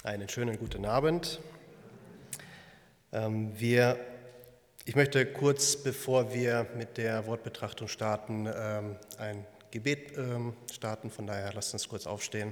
Einen schönen guten Abend. Ich möchte kurz, bevor wir mit der Wortbetrachtung starten, ein Gebet starten. Von daher lasst uns kurz aufstehen.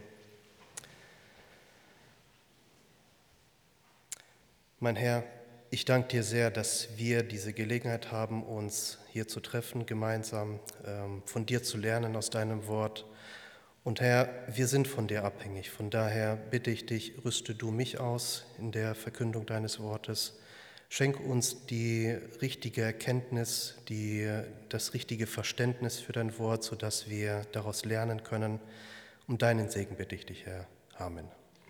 Mein Herr, ich danke dir sehr, dass wir diese Gelegenheit haben, uns hier zu treffen, gemeinsam von dir zu lernen aus deinem Wort. Und Herr, wir sind von dir abhängig. Von daher bitte ich dich, rüste du mich aus in der Verkündung deines Wortes. Schenk uns die richtige Erkenntnis, das richtige Verständnis für dein Wort, sodass wir daraus lernen können. Um deinen Segen bitte ich dich, Herr. Amen.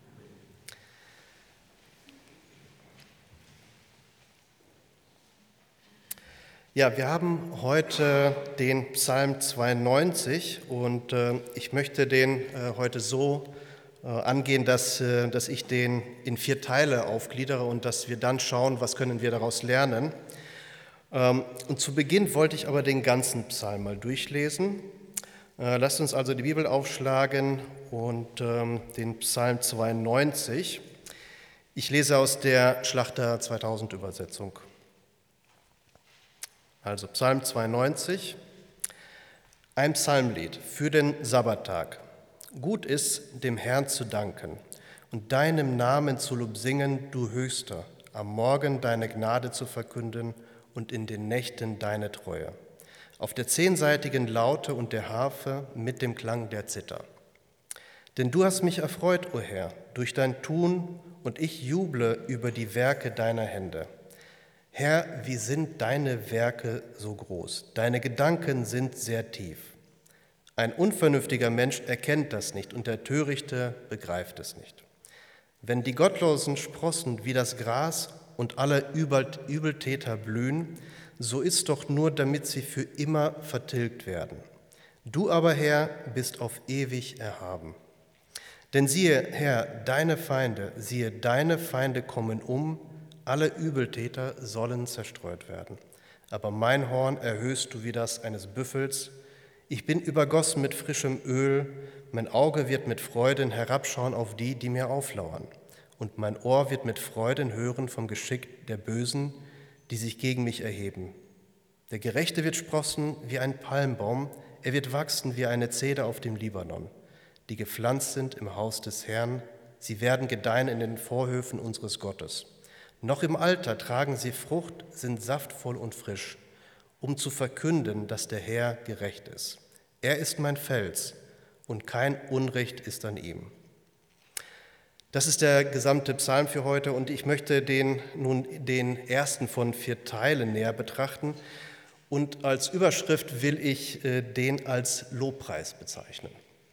Ja, wir haben heute den Psalm 92 und ich möchte den heute so angehen, dass ich den in 4 Teile aufgliedere und dass wir dann schauen, was können wir daraus lernen. Und zu Beginn wollte ich aber den ganzen Psalm mal durchlesen. Lasst uns also die Bibel aufschlagen und den Psalm 92. Ich lese aus der Schlachter 2000 Übersetzung. Also Psalm 92, ein Psalmlied für den Sabbattag. Gut ist, dem Herrn zu danken und deinem Namen zu Lob singen, du Höchster, am Morgen deine Gnade zu verkünden und in den Nächten deine Treue. Auf der 10-seitigen Laute und der Harfe mit dem Klang der Zither. Denn du hast mich erfreut, o Herr, durch dein Tun, und ich juble über die Werke deiner Hände. Herr, wie sind deine Werke so groß? Deine Gedanken sind sehr tief. Ein unvernünftiger Mensch erkennt das nicht und der Törichte begreift es nicht. Wenn die Gottlosen sprossen wie das Gras und alle Übeltäter blühen, so ist doch nur, damit sie für immer vertilgt werden. Du aber, Herr, bist auf ewig erhaben. Denn siehe, Herr, deine Feinde kommen um, alle Übeltäter sollen zerstreut werden. Aber mein Horn erhöhst du wie das eines Büffels. Ich bin übergossen mit frischem Öl. Mein Auge wird mit Freuden herabschauen auf die, die mir auflauern. Und mein Ohr wird mit Freuden hören vom Geschick der Bösen, die sich gegen mich erheben. Der Gerechte wird sprossen wie ein Palmbaum. Er wird wachsen wie eine Zeder auf dem Libanon, die gepflanzt sind im Haus des Herrn. Sie werden gedeihen in den Vorhöfen unseres Gottes. Noch im Alter tragen sie Frucht, sind saftvoll und frisch, um zu verkünden, dass der Herr gerecht ist. Er ist mein Fels und kein Unrecht ist an ihm. Das ist der gesamte Psalm für heute und ich möchte den ersten von 4 Teilen näher betrachten und als Überschrift will ich den als Lobpreis bezeichnen.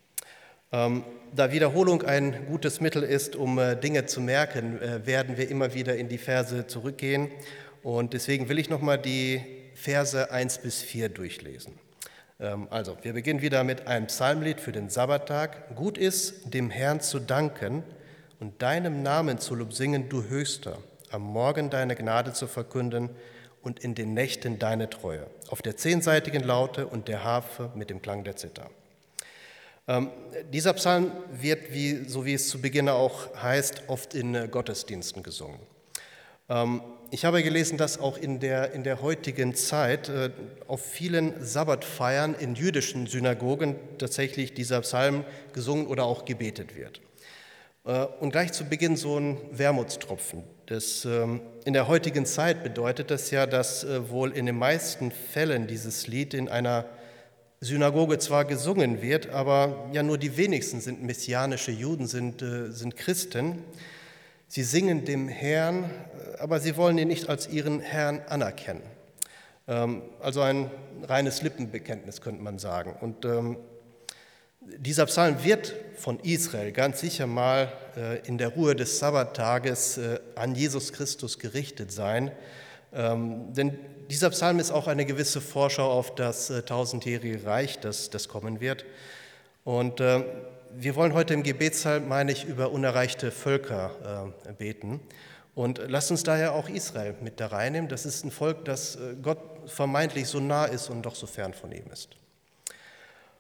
Da Wiederholung ein gutes Mittel ist, um Dinge zu merken, werden wir immer wieder in die Verse zurückgehen. Und deswegen will ich nochmal die Verse 1 bis 4 durchlesen. Also, wir beginnen wieder mit einem Psalmlied für den Sabbattag. Gut ist, dem Herrn zu danken und deinem Namen zu Lob singen, du Höchster, am Morgen deine Gnade zu verkünden und in den Nächten deine Treue. Auf der 10-seitigen Laute und der Harfe mit dem Klang der Zither. Dieser Psalm wird, so wie es zu Beginn auch heißt, oft in Gottesdiensten gesungen. Ich habe gelesen, dass auch in der heutigen Zeit auf vielen Sabbatfeiern in jüdischen Synagogen tatsächlich dieser Psalm gesungen oder auch gebetet wird. Und gleich zu Beginn so ein Wermutstropfen. In der heutigen Zeit bedeutet das ja, dass wohl in den meisten Fällen dieses Lied in einer Synagoge zwar gesungen wird, aber ja nur die wenigsten sind messianische Juden, sind Christen. Sie singen dem Herrn, aber sie wollen ihn nicht als ihren Herrn anerkennen. Also ein reines Lippenbekenntnis, könnte man sagen. Und dieser Psalm wird von Israel ganz sicher mal in der Ruhe des Sabbattages an Jesus Christus gerichtet sein. Denn dieser Psalm ist auch eine gewisse Vorschau auf das 1000-jährige Reich, das kommen wird. Und wir wollen heute im Gebetspsalm, meine ich, über unerreichte Völker beten. Und lasst uns daher auch Israel mit da reinnehmen. Das ist ein Volk, das Gott vermeintlich so nah ist und doch so fern von ihm ist.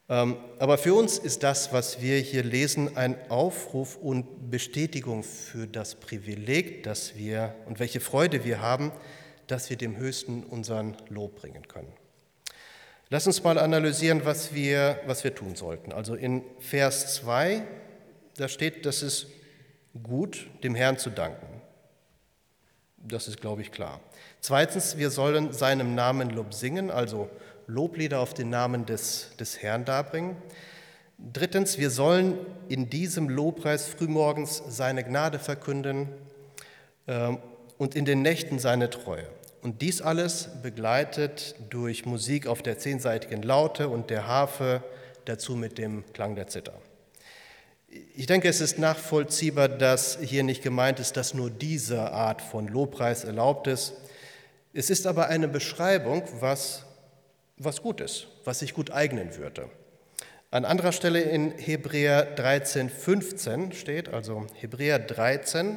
Aber für uns ist das, was wir hier lesen, ein Aufruf und Bestätigung für das Privileg, das wir und welche Freude wir haben, dass wir dem Höchsten unseren Lob bringen können. Lass uns mal analysieren, was wir tun sollten. Also in Vers 2, da steht, dass es gut, dem Herrn zu danken. Das ist, glaube ich, klar. Zweitens, wir sollen seinem Namen Lob singen, also Loblieder auf den Namen des Herrn darbringen. Drittens, wir sollen in diesem Lobpreis frühmorgens seine Gnade verkünden und in den Nächten seine Treue. Und dies alles begleitet durch Musik auf der 10-seitigen Laute und der Harfe, dazu mit dem Klang der Zither. Ich denke, es ist nachvollziehbar, dass hier nicht gemeint ist, dass nur diese Art von Lobpreis erlaubt ist. Es ist aber eine Beschreibung, was gut ist, was sich gut eignen würde. An anderer Stelle in Hebräer 13,15 steht, also Hebräer 13,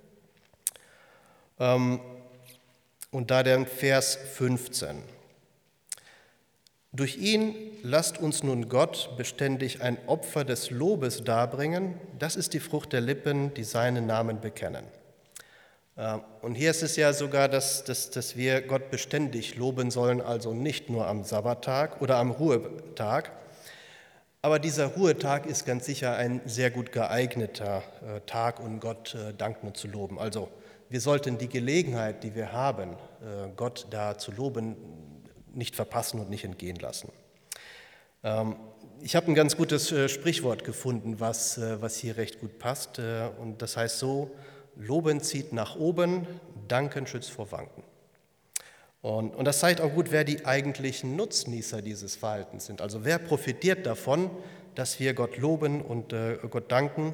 und da der Vers 15. Durch ihn lasst uns nun Gott beständig ein Opfer des Lobes darbringen, das ist die Frucht der Lippen, die seinen Namen bekennen. Und hier ist es ja sogar, dass wir Gott beständig loben sollen, also nicht nur am Sabbattag oder am Ruhetag. Aber dieser Ruhetag ist ganz sicher ein sehr gut geeigneter Tag, um Gott danken und zu loben. Also wir sollten die Gelegenheit, die wir haben, Gott da zu loben, nicht verpassen und nicht entgehen lassen. Ich habe ein ganz gutes Sprichwort gefunden, was hier recht gut passt. Und das heißt so: Loben zieht nach oben, Danken schützt vor Wanken. Und das zeigt auch gut, wer die eigentlichen Nutznießer dieses Verhaltens sind. Also wer profitiert davon, dass wir Gott loben und Gott danken.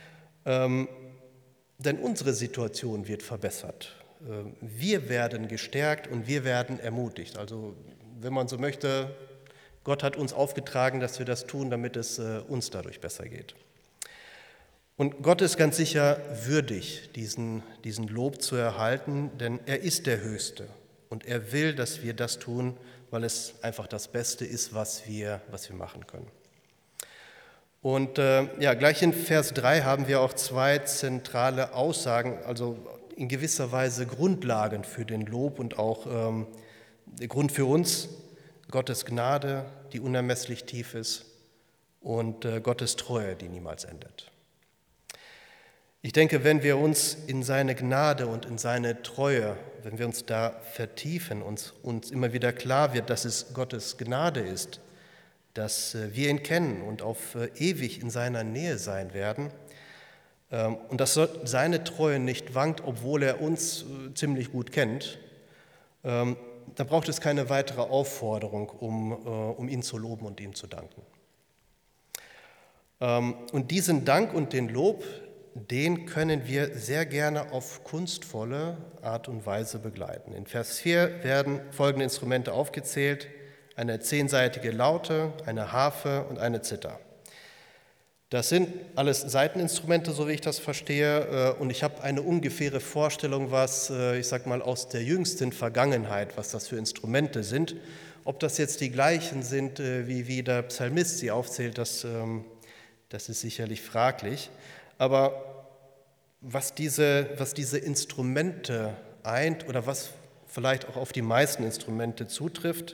Denn unsere Situation wird verbessert. Wir werden gestärkt und wir werden ermutigt. Also wenn man so möchte, Gott hat uns aufgetragen, dass wir das tun, damit es uns dadurch besser geht. Und Gott ist ganz sicher würdig, diesen Lob zu erhalten, denn er ist der Höchste. Und er will, dass wir das tun, weil es einfach das Beste ist, was wir machen können. Und gleich in Vers 3 haben wir auch zwei zentrale Aussagen, also in gewisser Weise Grundlagen für den Lob und auch der Grund für uns: Gottes Gnade, die unermesslich tief ist, und Gottes Treue, die niemals endet. Ich denke, wenn wir uns in seine Gnade und in seine Treue, wenn wir uns da vertiefen, uns immer wieder klar wird, dass es Gottes Gnade ist, dass wir ihn kennen und auf ewig in seiner Nähe sein werden und dass seine Treue nicht wankt, obwohl er uns ziemlich gut kennt, dann braucht es keine weitere Aufforderung, um ihn zu loben und ihm zu danken. Und diesen Dank und den Lob, den können wir sehr gerne auf kunstvolle Art und Weise begleiten. In Vers 4 werden folgende Instrumente aufgezählt: eine 10-seitige Laute, eine Harfe und eine Zither. Das sind alles Saiteninstrumente, so wie ich das verstehe, und ich habe eine ungefähre Vorstellung, was, ich sag mal, aus der jüngsten Vergangenheit, was das für Instrumente sind. Ob das jetzt die gleichen sind, wie der Psalmist sie aufzählt, das ist sicherlich fraglich. Aber was diese Instrumente eint oder was vielleicht auch auf die meisten Instrumente zutrifft,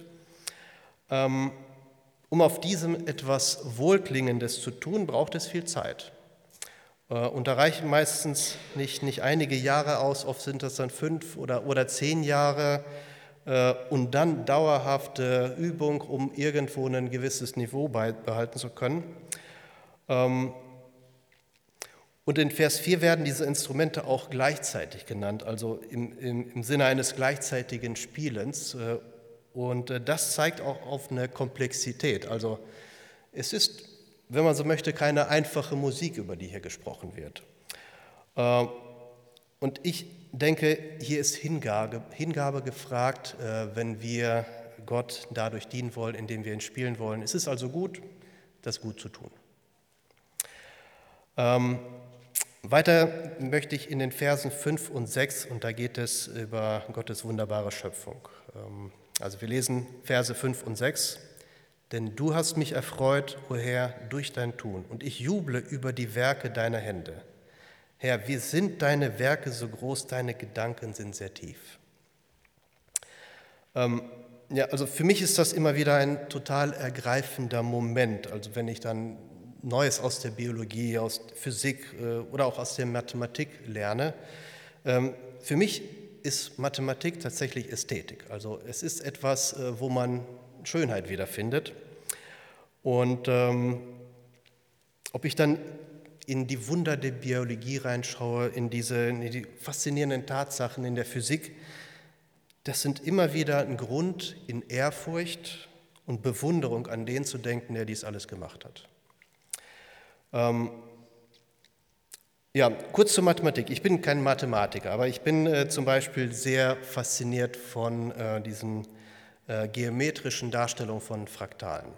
um auf diesem etwas Wohlklingendes zu tun, braucht es viel Zeit. Und da reichen meistens nicht einige Jahre aus, oft sind das dann 5 oder 10 Jahre und dann dauerhafte Übung, um irgendwo ein gewisses Niveau beibehalten zu können. Und in Vers 4 werden diese Instrumente auch gleichzeitig genannt, also im Sinne eines gleichzeitigen Spielens. Und das zeigt auch auf eine Komplexität. Also es ist, wenn man so möchte, keine einfache Musik, über die hier gesprochen wird. Und ich denke, hier ist Hingabe gefragt, wenn wir Gott dadurch dienen wollen, indem wir ihn spielen wollen. Es ist also gut, das gut zu tun. Weiter möchte ich in den Versen 5 und 6, und da geht es über Gottes wunderbare Schöpfung. Also wir lesen Verse 5 und 6. Denn du hast mich erfreut, o Herr, durch dein Tun, und ich juble über die Werke deiner Hände. Herr, wie sind deine Werke so groß, deine Gedanken sind sehr tief. Ja, also für mich ist das immer wieder ein total ergreifender Moment, also wenn ich dann Neues aus der Biologie, aus Physik oder auch aus der Mathematik lerne. Für mich ist Mathematik tatsächlich Ästhetik, also es ist etwas, wo man Schönheit wiederfindet. Und ob ich dann in die Wunder der Biologie reinschaue, in die faszinierenden Tatsachen in der Physik, das sind immer wieder ein Grund, in Ehrfurcht und Bewunderung an den zu denken, der dies alles gemacht hat. Ja, kurz zur Mathematik. Ich bin kein Mathematiker, aber ich bin zum Beispiel sehr fasziniert von diesen geometrischen Darstellungen von Fraktalen.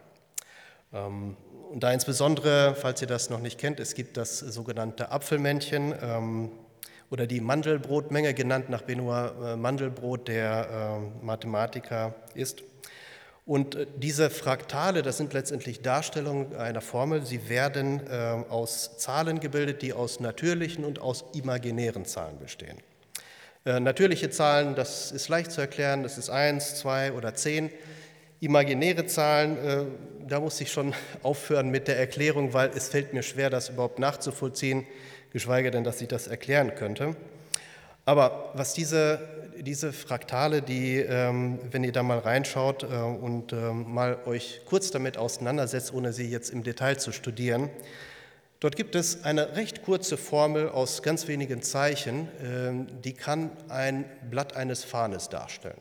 Und da insbesondere, falls ihr das noch nicht kennt, es gibt das sogenannte Apfelmännchen oder die Mandelbrotmenge, genannt nach Benoit Mandelbrot, der Mathematiker ist. Und diese Fraktale, das sind letztendlich Darstellungen einer Formel. Sie werden aus Zahlen gebildet, die aus natürlichen und aus imaginären Zahlen bestehen. Natürliche Zahlen, das ist leicht zu erklären, das ist 1, 2 oder 10. Imaginäre Zahlen, da muss ich schon aufhören mit der Erklärung, weil es fällt mir schwer, das überhaupt nachzuvollziehen, geschweige denn, dass ich das erklären könnte. Aber was diese Fraktale, wenn ihr da mal reinschaut und mal euch kurz damit auseinandersetzt, ohne sie jetzt im Detail zu studieren, dort gibt es eine recht kurze Formel aus ganz wenigen Zeichen, die kann ein Blatt eines Farnes darstellen.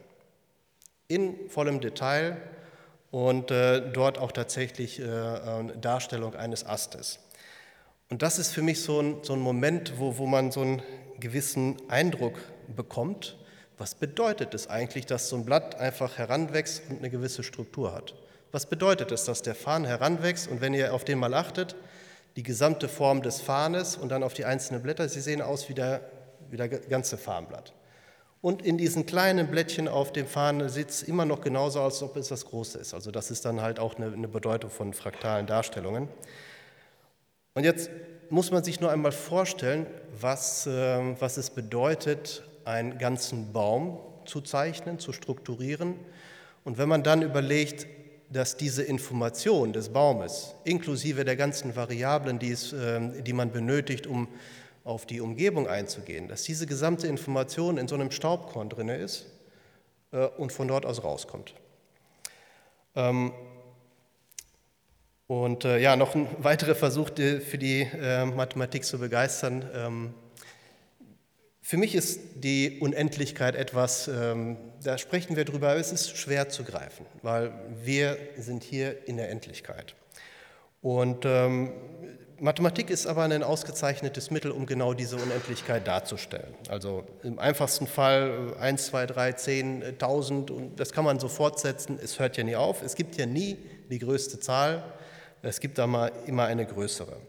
In vollem Detail und dort auch tatsächlich Darstellung eines Astes. Und das ist für mich so ein Moment, wo man so einen gewissen Eindruck bekommt, was bedeutet es eigentlich, dass so ein Blatt einfach heranwächst und eine gewisse Struktur hat? Was bedeutet es, dass der Farn heranwächst und wenn ihr auf den mal achtet, die gesamte Form des Farnes und dann auf die einzelnen Blätter, sie sehen aus wie der ganze Farnblatt. Und in diesen kleinen Blättchen auf dem Farn sieht es immer noch genauso aus, als ob es das Große ist. Also das ist dann halt auch eine Bedeutung von fraktalen Darstellungen. Und jetzt muss man sich nur einmal vorstellen, was es bedeutet, einen ganzen Baum zu zeichnen, zu strukturieren. Und wenn man dann überlegt, dass diese Information des Baumes, inklusive der ganzen Variablen, die man benötigt, um auf die Umgebung einzugehen, dass diese gesamte Information in so einem Staubkorn drin ist und von dort aus rauskommt. Noch ein weiterer Versuch, für die Mathematik zu begeistern. Für mich ist die Unendlichkeit etwas, da sprechen wir drüber, aber es ist schwer zu greifen, weil wir sind hier in der Endlichkeit. Und Mathematik ist aber ein ausgezeichnetes Mittel, um genau diese Unendlichkeit darzustellen. Also im einfachsten Fall 1, 2, 3, 10, 1000 und das kann man so fortsetzen, es hört ja nie auf, es gibt ja nie die größte Zahl, es gibt da immer eine größere.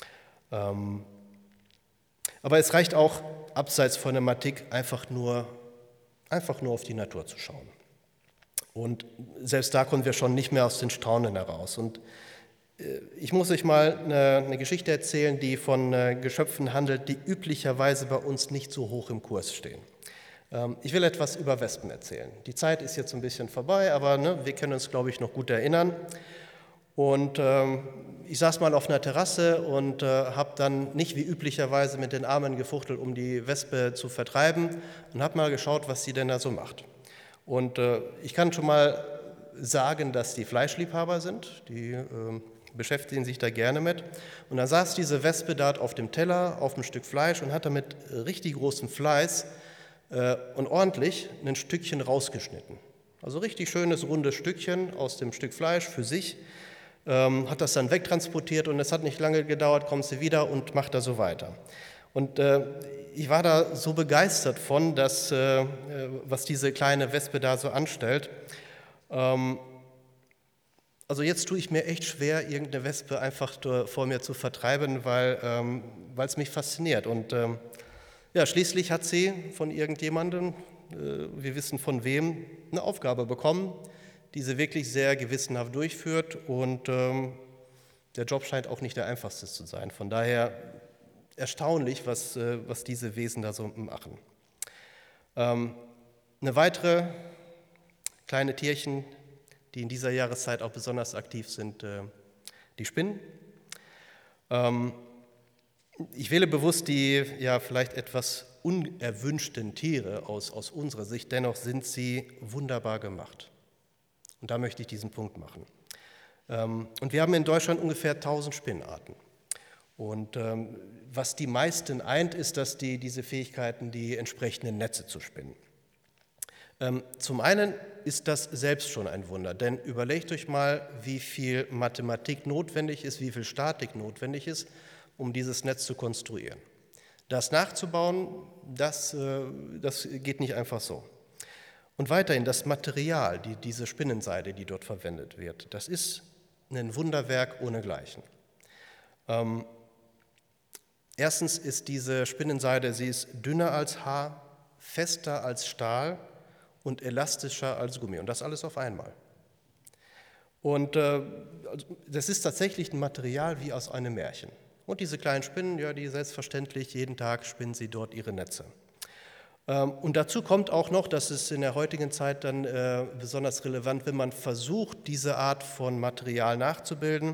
Aber es reicht auch, abseits von der Mathematik, einfach nur auf die Natur zu schauen. Und selbst da kommen wir schon nicht mehr aus den Staunen heraus. Und ich muss euch mal eine Geschichte erzählen, die von Geschöpfen handelt, die üblicherweise bei uns nicht so hoch im Kurs stehen. Ich will etwas über Wespen erzählen. Die Zeit ist jetzt ein bisschen vorbei, aber wir können uns, glaube ich, noch gut erinnern. Und ich saß mal auf einer Terrasse und habe dann nicht wie üblicherweise mit den Armen gefuchtelt, um die Wespe zu vertreiben und habe mal geschaut, was sie denn da so macht. Und ich kann schon mal sagen, dass die Fleischliebhaber sind, die beschäftigen sich da gerne mit. Und dann saß diese Wespe da auf dem Teller, auf einem Stück Fleisch und hat da mit richtig großem Fleiß und ordentlich ein Stückchen rausgeschnitten. Also richtig schönes, rundes Stückchen aus dem Stück Fleisch für sich. Hat das dann wegtransportiert und es hat nicht lange gedauert, kommt sie wieder und macht da so weiter. Und ich war da so begeistert von, was diese kleine Wespe da so anstellt. Also jetzt tue ich mir echt schwer, irgendeine Wespe einfach vor mir zu vertreiben, weil es mich fasziniert. Und schließlich hat sie von irgendjemandem, wir wissen von wem, eine Aufgabe bekommen, diese wirklich sehr gewissenhaft durchführt und der Job scheint auch nicht der einfachste zu sein. Von daher erstaunlich, was diese Wesen da so machen. Eine weitere kleine Tierchen, die in dieser Jahreszeit auch besonders aktiv sind, die Spinnen. Ich wähle bewusst die ja vielleicht etwas unerwünschten Tiere aus unserer Sicht, dennoch sind sie wunderbar gemacht. Und da möchte ich diesen Punkt machen. Und wir haben in Deutschland ungefähr 1000 Spinnenarten. Und was die meisten eint, ist, dass diese Fähigkeiten, die entsprechenden Netze zu spinnen. Zum einen ist das selbst schon ein Wunder, denn überlegt euch mal, wie viel Mathematik notwendig ist, wie viel Statik notwendig ist, um dieses Netz zu konstruieren. Das nachzubauen, das geht nicht einfach so. Und weiterhin das Material, diese Spinnenseide, die dort verwendet wird, das ist ein Wunderwerk ohnegleichen. Erstens ist diese Spinnenseide, sie ist dünner als Haar, fester als Stahl und elastischer als Gummi. Und das alles auf einmal. Und das ist tatsächlich ein Material wie aus einem Märchen. Und diese kleinen Spinnen, ja, die selbstverständlich, jeden Tag spinnen sie dort ihre Netze. Und dazu kommt auch noch, das ist in der heutigen Zeit dann besonders relevant, wenn man versucht, diese Art von Material nachzubilden.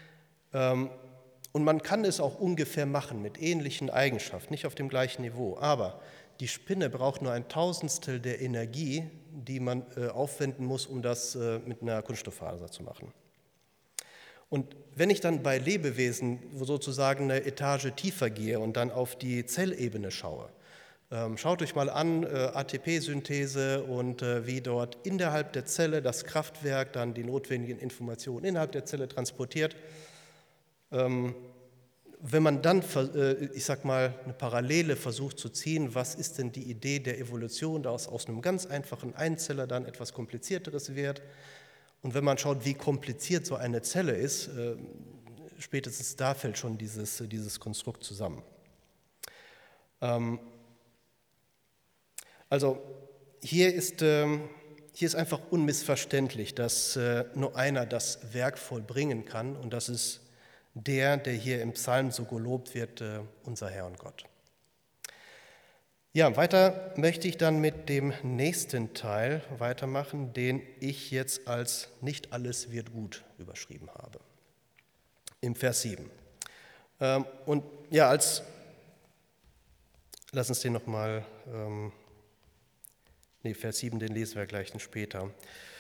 Und man kann es auch ungefähr machen mit ähnlichen Eigenschaften, nicht auf dem gleichen Niveau. Aber die Spinne braucht nur 1/1000 der Energie, die man aufwenden muss, um das mit einer Kunststofffaser zu machen. Und wenn ich dann bei Lebewesen sozusagen eine Etage tiefer gehe und dann auf die Zellebene schaue, schaut euch mal an, ATP-Synthese und wie dort innerhalb der Zelle das Kraftwerk dann die notwendigen Informationen innerhalb der Zelle transportiert. Wenn man dann, ich sag mal, eine Parallele versucht zu ziehen, was ist denn die Idee der Evolution, dass aus einem ganz einfachen Einzeller dann etwas Komplizierteres wird? Und wenn man schaut, wie kompliziert so eine Zelle ist, spätestens da fällt schon dieses Konstrukt zusammen. Also hier ist einfach unmissverständlich, dass nur einer das Werk vollbringen kann und das ist der hier im Psalm so gelobt wird, unser Herr und Gott. Ja, weiter möchte ich dann mit dem nächsten Teil weitermachen, den ich jetzt als "Nicht alles wird gut" überschrieben habe, im Vers 7. Und ja, lass uns den nochmal, Vers 7, den lesen wir gleich später.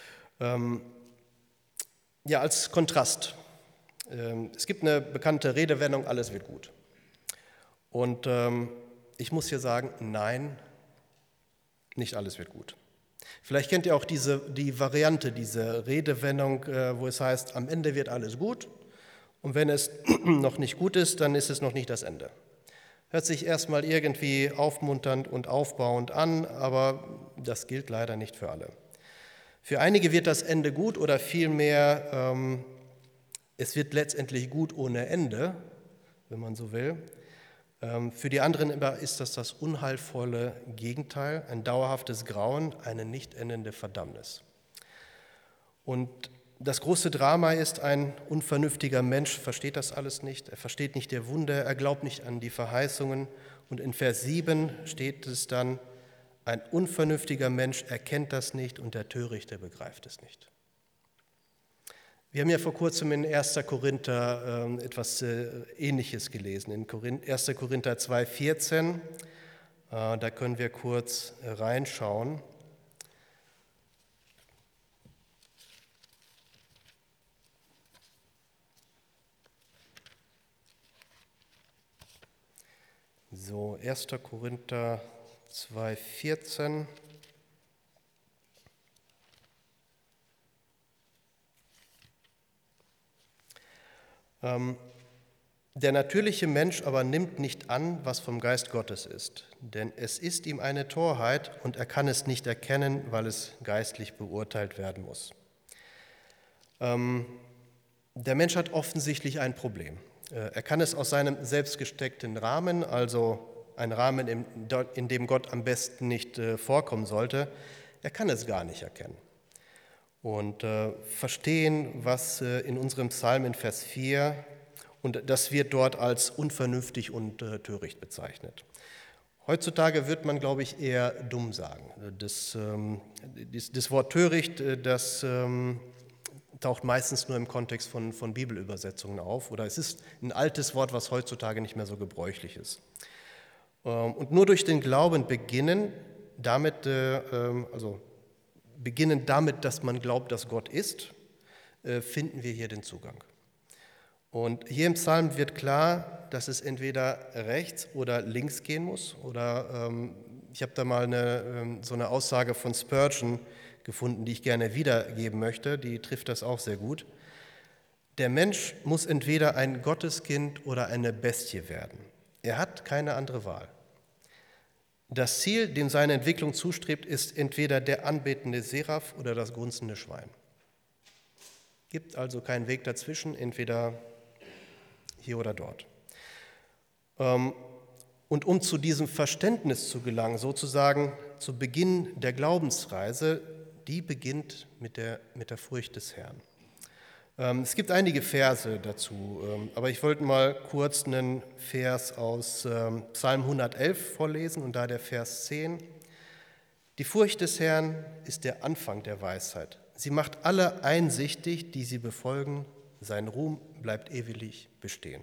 Ja, als Kontrast. Es gibt eine bekannte Redewendung, alles wird gut. Und ich muss hier sagen, nein, nicht alles wird gut. Vielleicht kennt ihr auch die Variante, diese Redewendung, wo es heißt, am Ende wird alles gut und wenn es noch nicht gut ist, dann ist es noch nicht das Ende. Hört sich erstmal irgendwie aufmunternd und aufbauend an, aber das gilt leider nicht für alle. Für einige wird das Ende gut oder vielmehr es wird letztendlich gut ohne Ende, wenn man so will. Für die anderen ist das unheilvolle Gegenteil, ein dauerhaftes Grauen, eine nicht endende Verdammnis. Und das große Drama ist, ein unvernünftiger Mensch versteht das alles nicht, er versteht nicht der Wunder, er glaubt nicht an die Verheißungen. Und in Vers 7 steht es dann, ein unvernünftiger Mensch erkennt das nicht und der Törichte begreift es nicht. Wir haben ja vor kurzem in 1. Korinther etwas Ähnliches gelesen, in 1. Korinther 2,14. Da können wir kurz reinschauen. So, 1. Korinther 2,14. Der natürliche Mensch aber nimmt nicht an, was vom Geist Gottes ist, denn es ist ihm eine Torheit und er kann es nicht erkennen, weil es geistlich beurteilt werden muss. Der Mensch hat offensichtlich ein Problem. Er kann es aus seinem selbstgesteckten Rahmen, also ein Rahmen, in dem Gott am besten nicht vorkommen sollte, er kann es gar nicht erkennen. und verstehen, was in unserem Psalm in Vers 4, und das wird dort als unvernünftig und töricht bezeichnet. Heutzutage wird man, glaube ich, eher dumm sagen. Das Wort töricht, das taucht meistens nur im Kontext von Bibelübersetzungen auf, oder es ist ein altes Wort, was heutzutage nicht mehr so gebräuchlich ist. Und nur durch den Glauben beginnen damit, dass man glaubt, dass Gott ist, finden wir hier den Zugang. Und hier im Psalm wird klar, dass es entweder rechts oder links gehen muss. Oder ich habe da mal so eine Aussage von Spurgeon gefunden, die ich gerne wiedergeben möchte. Die trifft das auch sehr gut. Der Mensch muss entweder ein Gotteskind oder eine Bestie werden. Er hat keine andere Wahl. Das Ziel, dem seine Entwicklung zustrebt, ist entweder der anbetende Seraph oder das grunzende Schwein. Gibt also keinen Weg dazwischen, entweder hier oder dort. Und um zu diesem Verständnis zu gelangen, sozusagen zu Beginn der Glaubensreise, die beginnt mit der Furcht des Herrn. Es gibt einige Verse dazu, aber ich wollte mal kurz einen Vers aus Psalm 111 vorlesen und da der Vers 10. Die Furcht des Herrn ist der Anfang der Weisheit. Sie macht alle einsichtig, die sie befolgen. Sein Ruhm bleibt ewig bestehen.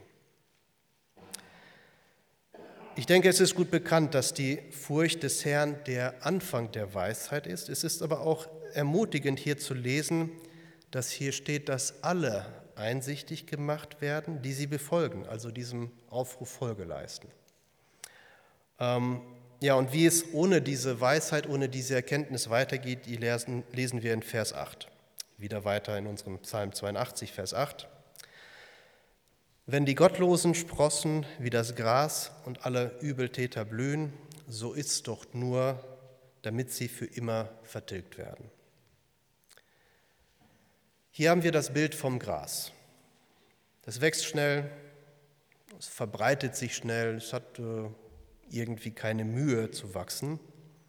Ich denke, es ist gut bekannt, dass die Furcht des Herrn der Anfang der Weisheit ist. Es ist aber auch ermutigend hier zu lesen, dass hier steht, dass alle einsichtig gemacht werden, die sie befolgen, also diesem Aufruf Folge leisten. Und wie es ohne diese Weisheit, ohne diese Erkenntnis weitergeht, die lesen wir in Vers 8. Wieder weiter in unserem Psalm 82, Vers 8. Wenn die Gottlosen sprossen wie das Gras und alle Übeltäter blühen, so ist's doch nur, damit sie für immer vertilgt werden. Hier haben wir das Bild vom Gras. Das wächst schnell, es verbreitet sich schnell, es hat irgendwie keine Mühe zu wachsen.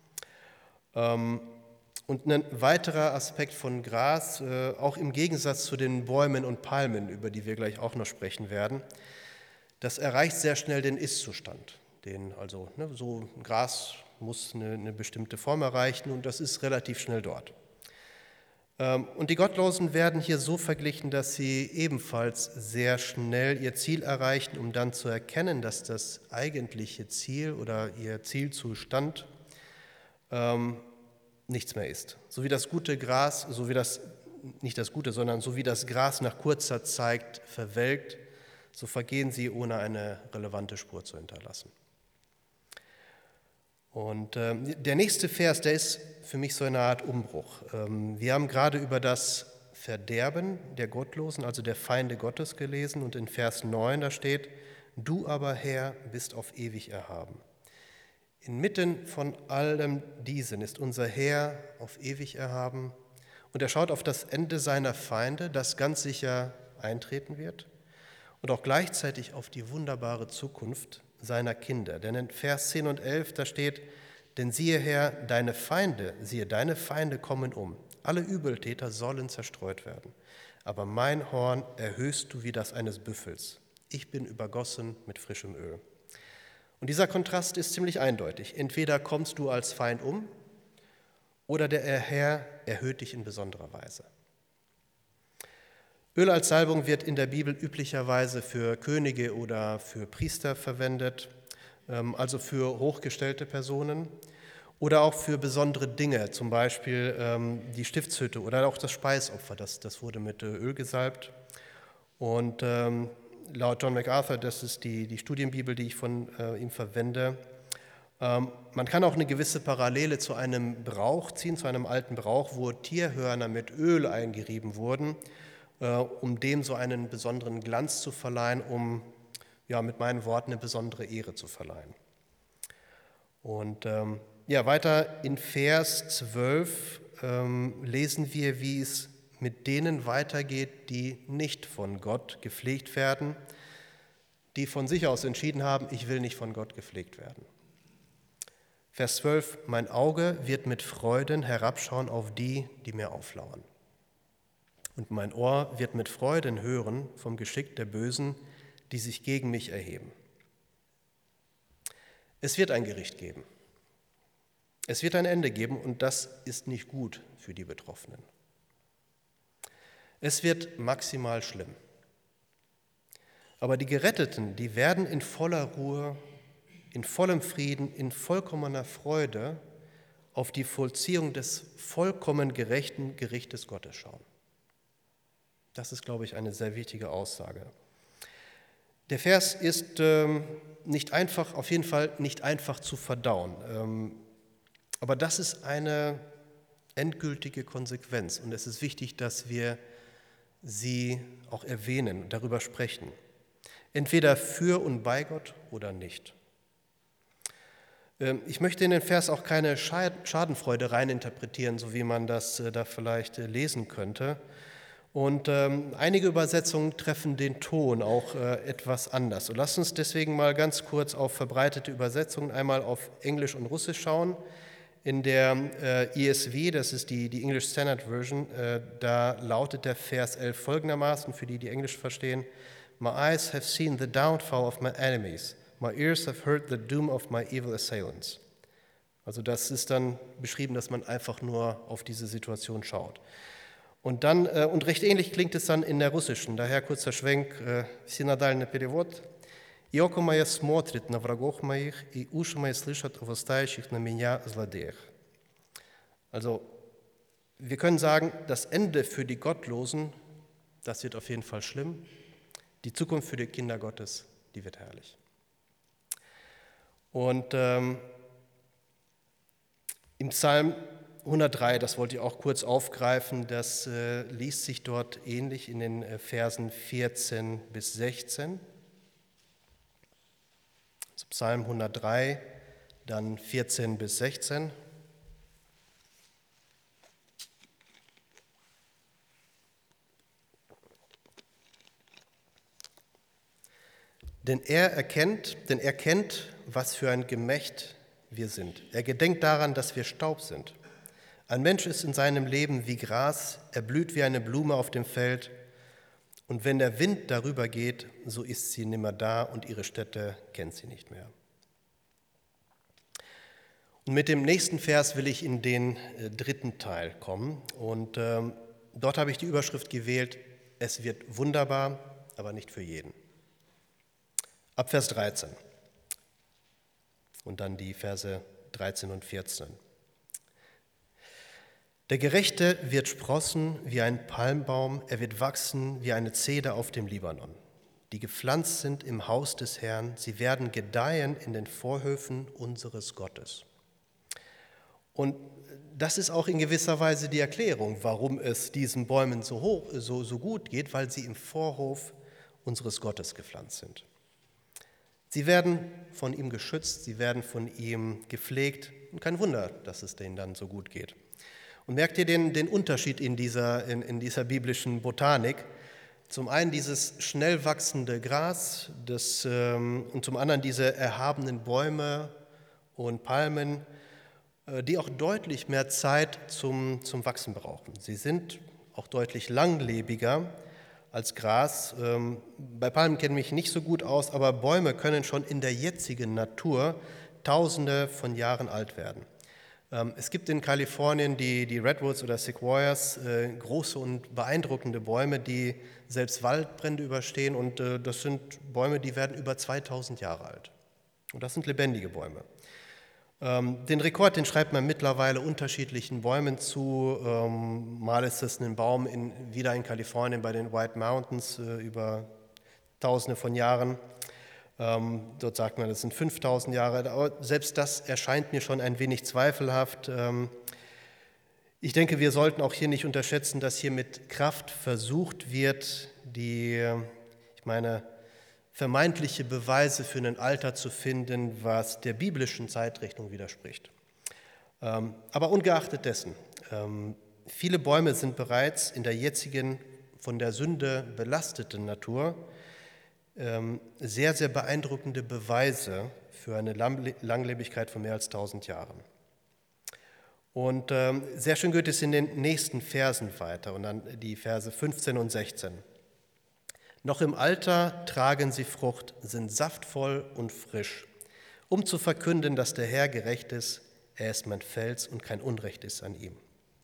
Und ein weiterer Aspekt von Gras, auch im Gegensatz zu den Bäumen und Palmen, über die wir gleich auch noch sprechen werden, das erreicht sehr schnell den Ist-Zustand. So ein Gras muss eine bestimmte Form erreichen und das ist relativ schnell dort. Und die Gottlosen werden hier so verglichen, dass sie ebenfalls sehr schnell ihr Ziel erreichen, um dann zu erkennen, dass das eigentliche Ziel oder ihr Zielzustand nichts mehr ist. So wie das gute Gras, so wie das Gras nach kurzer Zeit verwelkt, so vergehen sie, ohne eine relevante Spur zu hinterlassen. Und der nächste Vers, der ist für mich so eine Art Umbruch. Wir haben gerade über das Verderben der Gottlosen, also der Feinde Gottes, gelesen und in Vers 9 da steht: Du aber, Herr, bist auf ewig erhaben. Inmitten von allem Diesen ist unser Herr auf ewig erhaben und er schaut auf das Ende seiner Feinde, das ganz sicher eintreten wird, und auch gleichzeitig auf die wunderbare Zukunft seiner Kinder. Denn in Vers 10 und 11, da steht: Denn siehe, Herr, deine Feinde kommen um. Alle Übeltäter sollen zerstreut werden. Aber mein Horn erhöhst du wie das eines Büffels. Ich bin übergossen mit frischem Öl. Und dieser Kontrast ist ziemlich eindeutig. Entweder kommst du als Feind um oder der Herr erhöht dich in besonderer Weise. Öl als Salbung wird in der Bibel üblicherweise für Könige oder für Priester verwendet, also für hochgestellte Personen oder auch für besondere Dinge, zum Beispiel die Stiftshütte oder auch das Speisopfer, das wurde mit Öl gesalbt. Und laut John MacArthur, das ist die Studienbibel, die ich von ihm verwende, man kann auch eine gewisse Parallele zu einem Brauch ziehen, zu einem alten Brauch, wo Tierhörner mit Öl eingerieben wurden, um dem so einen besonderen Glanz zu verleihen, um mit meinen Worten eine besondere Ehre zu verleihen. Und weiter in Vers 12 lesen wir, wie es mit denen weitergeht, die nicht von Gott gepflegt werden, die von sich aus entschieden haben, ich will nicht von Gott gepflegt werden. Vers 12, mein Auge wird mit Freuden herabschauen auf die, die mir auflauern. und mein Ohr wird mit Freuden hören vom Geschick der Bösen, die sich gegen mich erheben. Es wird ein Gericht geben. Es wird ein Ende geben und das ist nicht gut für die Betroffenen. Es wird maximal schlimm. Aber die Geretteten, die werden in voller Ruhe, in vollem Frieden, in vollkommener Freude auf die Vollziehung des vollkommen gerechten Gerichtes Gottes schauen. Das ist, glaube ich, eine sehr wichtige Aussage. Der Vers ist nicht einfach, auf jeden Fall nicht einfach zu verdauen. Aber das ist eine endgültige Konsequenz und es ist wichtig, dass wir sie auch erwähnen und darüber sprechen. Entweder für und bei Gott oder nicht. Ich möchte in den Vers auch keine Schadenfreude reininterpretieren, so wie man das da vielleicht lesen könnte. Und einige Übersetzungen treffen den Ton auch etwas anders. Und lasst uns deswegen mal ganz kurz auf verbreitete Übersetzungen, einmal auf Englisch und Russisch schauen. In der ESV, das ist die English Standard Version, da lautet der Vers 11 folgendermaßen, für die Englisch verstehen: My eyes have seen the downfall of my enemies. My ears have heard the doom of my evil assailants. Also das ist dann beschrieben, dass man einfach nur auf diese Situation schaut. Und dann, und recht ähnlich klingt es dann in der russischen, daher kurzer Schwenk, синодальный перевод. «И око мое смотрит на врагов моих, и уши мои слышат о восстающих на меня злодеях». Also wir können sagen, das Ende für die Gottlosen, das wird auf jeden Fall schlimm. Die Zukunft für die Kinder Gottes, die wird herrlich. Und im Psalm 103, das wollte ich auch kurz aufgreifen, das liest sich dort ähnlich in den Versen 14 bis 16. Also Psalm 103, dann 14 bis 16. Denn er kennt, was für ein Gemächt wir sind. Er gedenkt daran, dass wir Staub sind. Ein Mensch ist in seinem Leben wie Gras, er blüht wie eine Blume auf dem Feld. Und wenn der Wind darüber geht, so ist sie nimmer da und ihre Stätte kennt sie nicht mehr. Und mit dem nächsten Vers will ich in den dritten Teil kommen. Und dort habe ich die Überschrift gewählt: Es wird wunderbar, aber nicht für jeden. Ab Vers 13 und dann die Verse 13 und 14. Der Gerechte wird sprossen wie ein Palmbaum, er wird wachsen wie eine Zeder auf dem Libanon. Die gepflanzt sind im Haus des Herrn, sie werden gedeihen in den Vorhöfen unseres Gottes. Und das ist auch in gewisser Weise die Erklärung, warum es diesen Bäumen so gut geht, weil sie im Vorhof unseres Gottes gepflanzt sind. Sie werden von ihm geschützt, sie werden von ihm gepflegt und kein Wunder, dass es denen dann so gut geht. Und merkt ihr den Unterschied in dieser biblischen Botanik? Zum einen dieses schnell wachsende Gras und zum anderen diese erhabenen Bäume und Palmen, die auch deutlich mehr Zeit zum Wachsen brauchen. Sie sind auch deutlich langlebiger als Gras. Bei Palmen kenne ich mich nicht so gut aus, aber Bäume können schon in der jetzigen Natur Tausende von Jahren alt werden. Es gibt in Kalifornien die Redwoods oder Sequoias, große und beeindruckende Bäume, die selbst Waldbrände überstehen. Und das sind Bäume, die werden über 2000 Jahre alt. Und das sind lebendige Bäume. Den Rekord, den schreibt man mittlerweile unterschiedlichen Bäumen zu. Mal ist es ein Baum wieder in Kalifornien bei den White Mountains über Tausende von Jahren. Dort sagt man, das sind 5000 Jahre. Aber selbst das erscheint mir schon ein wenig zweifelhaft. Ich denke, wir sollten auch hier nicht unterschätzen, dass hier mit Kraft versucht wird, vermeintliche Beweise für ein Alter zu finden, was der biblischen Zeitrechnung widerspricht. Aber ungeachtet dessen, viele Bäume sind bereits in der jetzigen, von der Sünde belasteten Natur sehr, sehr beeindruckende Beweise für eine Langlebigkeit von mehr als 1000 Jahren. Und sehr schön geht es in den nächsten Versen weiter und dann die Verse 15 und 16. Noch im Alter tragen sie Frucht, sind saftvoll und frisch, um zu verkünden, dass der Herr gerecht ist, er ist mein Fels und kein Unrecht ist an ihm.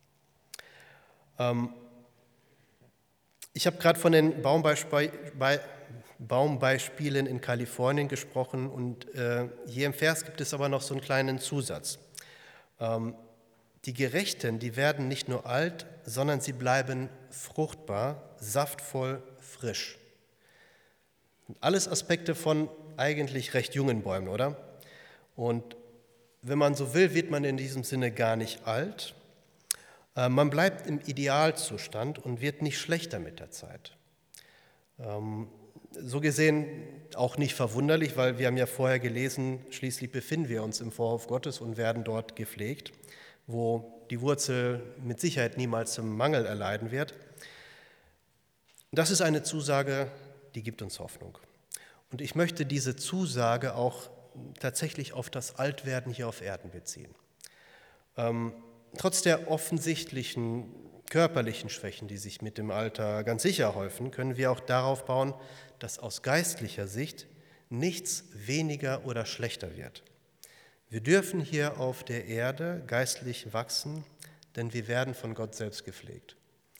Ich habe gerade von den Baumbeispielen in Kalifornien gesprochen und hier im Vers gibt es aber noch so einen kleinen Zusatz. Die Gerechten, die werden nicht nur alt, sondern sie bleiben fruchtbar, saftvoll, frisch. Alles Aspekte von eigentlich recht jungen Bäumen, oder? Und wenn man so will, wird man in diesem Sinne gar nicht alt. Man bleibt im Idealzustand und wird nicht schlechter mit der Zeit. So gesehen auch nicht verwunderlich, weil wir haben ja vorher gelesen, schließlich befinden wir uns im Vorhof Gottes und werden dort gepflegt, wo die Wurzel mit Sicherheit niemals zum Mangel erleiden wird. Das ist eine Zusage, die gibt uns Hoffnung. Und ich möchte diese Zusage auch tatsächlich auf das Altwerden hier auf Erden beziehen. Trotz der offensichtlichen körperlichen Schwächen, die sich mit dem Alter ganz sicher häufen, können wir auch darauf bauen, dass aus geistlicher Sicht nichts weniger oder schlechter wird. Wir dürfen hier auf der Erde geistlich wachsen, denn wir werden von Gott selbst gepflegt.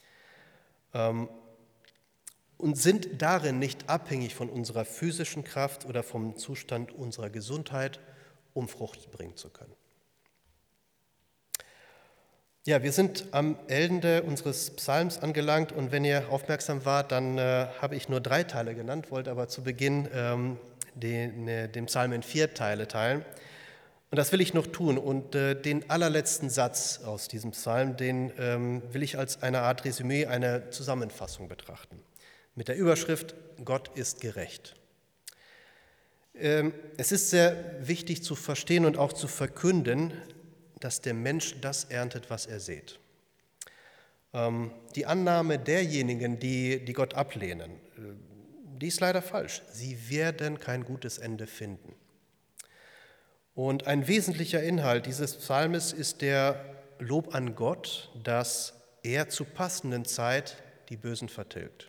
Und sind darin nicht abhängig von unserer physischen Kraft oder vom Zustand unserer Gesundheit, um Frucht bringen zu können. Ja, wir sind am Ende unseres Psalms angelangt und wenn ihr aufmerksam wart, dann habe ich nur 3 Teile genannt, wollte aber zu Beginn den Psalm in 4 Teile teilen. Und das will ich noch tun und den allerletzten Satz aus diesem Psalm, den will ich als eine Art Resümee, eine Zusammenfassung betrachten. Mit der Überschrift Gott ist gerecht. Es ist sehr wichtig zu verstehen und auch zu verkünden, dass der Mensch das erntet, was er sät. Die Annahme derjenigen, die Gott ablehnen, die ist leider falsch. Sie werden kein gutes Ende finden. Und ein wesentlicher Inhalt dieses Psalmes ist der Lob an Gott, dass er zur passenden Zeit die Bösen vertilgt.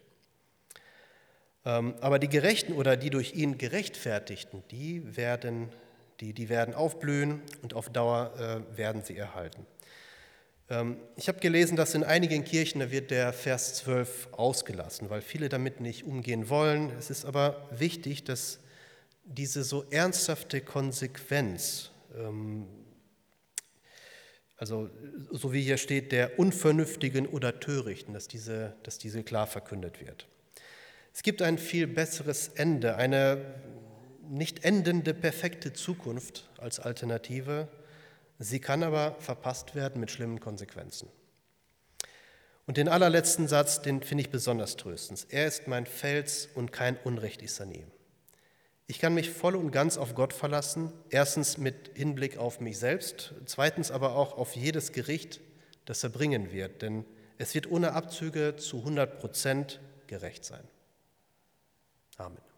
Aber die Gerechten oder die durch ihn Gerechtfertigten, die werden aufblühen und auf Dauer werden sie erhalten. Ich habe gelesen, dass in einigen Kirchen, da wird der Vers 12 ausgelassen, weil viele damit nicht umgehen wollen. Es ist aber wichtig, dass diese so ernsthafte Konsequenz, also so wie hier steht, der Unvernünftigen oder Törichten, dass diese klar verkündet wird. Es gibt ein viel besseres Ende, eine nicht endende, perfekte Zukunft als Alternative. Sie kann aber verpasst werden mit schlimmen Konsequenzen. Und den allerletzten Satz, den finde ich besonders tröstend. Er ist mein Fels und kein Unrecht ist an ihm. Ich kann mich voll und ganz auf Gott verlassen, erstens mit Hinblick auf mich selbst, zweitens aber auch auf jedes Gericht, das er bringen wird, denn es wird ohne Abzüge zu 100% gerecht sein. Amen.